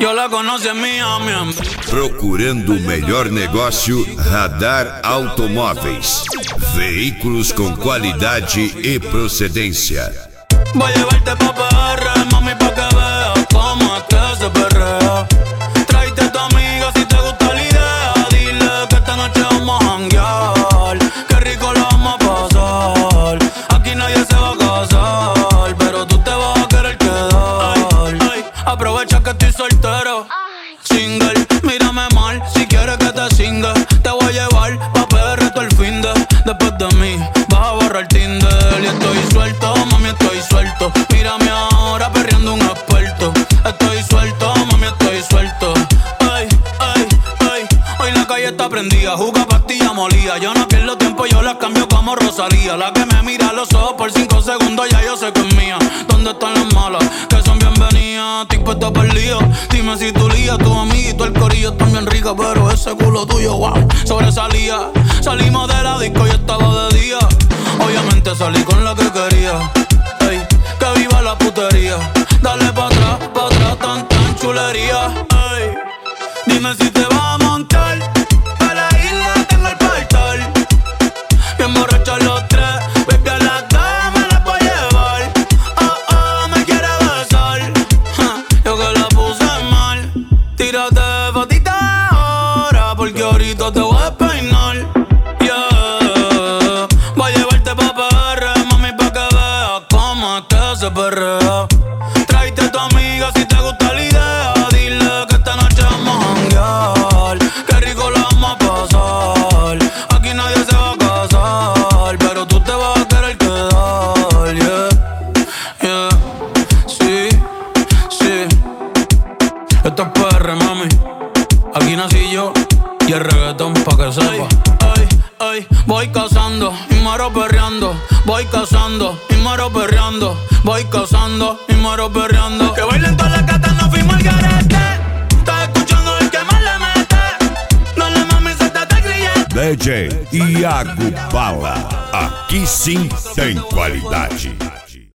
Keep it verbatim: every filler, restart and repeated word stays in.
Yo la conocí en Miami. Procurando o melhor negócio, Radar Automóveis. Veículos com qualidade e procedência. Voy a llevarte pa' P R, mami, pa' que veas cómo es que se perrea. Tráete a tu amiga si te gusta la idea. Dile que esta noche vamos a janguear. Qué rico lo vamos a pasar. Aquí nadie se va a casar, pero tú te vas a querer quedar. Ay, ay, aprovecha que estoy soltero. Single, mírame mal, si quieres que te singa. Te voy a llevar pa' P R todo el fin de. Después de mí, vas a borrar Tinder. Y estoy suelto, mami, estoy suelto. Mírame ahora perreando un experto. Estoy suelto, mami, estoy suelto. Ay, ay, ay. Hoy la calle está prendida, juga pastilla molía. Yo no pierdo tiempo, yo las cambio como Rosalía. La que me mira a los ojos por cinco segundos, ya yo sé que es mía. ¿Dónde están las malas? Que son bienvenidas. Estoy puesto por lío. Dime si tu lía, tu amiguito, el corillo están bien rica, pero ese culo tuyo, wow, sobresalía. Salimos de la disco y estaba de día. Obviamente salí con la que quería. Ey, que viva la putería. Dale pa' atrás, pa' atrás, tan tan chulería. Ey, dime si te vas a montar. Para la isla tengo el portal. Bien borrachos los tres. Baby, a las dos me las voy a llevar. Oh, oh, me quiere besar. Ja, yo que la puse mal. Tírate fotita ahora, porque ahorita te voy a despeinar. Yeah, voy a llevarte pa' P R, mami, pa' que veas cómo es que se perrea. Tráete a tu amiga si te gusta la idea. Dile que esta noche vamos a janguear. Qué rico lo vamos a pasar. Aquí nadie se va a casar, pero tú te vas a querer quedar. Yeah, yeah, sí, sí. Esto es P R, mami. Aquí nací yo y el reggaetón pa' que sepa. Ay, ay, voy cazando y muero perreando. Voy cazando y muero perreando. Voy cazando y muero perreando. Que bailen todas las gatas, no fuimos al garete. Estás escuchando el que más le mete. Dale, mami, suéltate el grillete. D J Iago Bala. Aqui sim tem qualidade.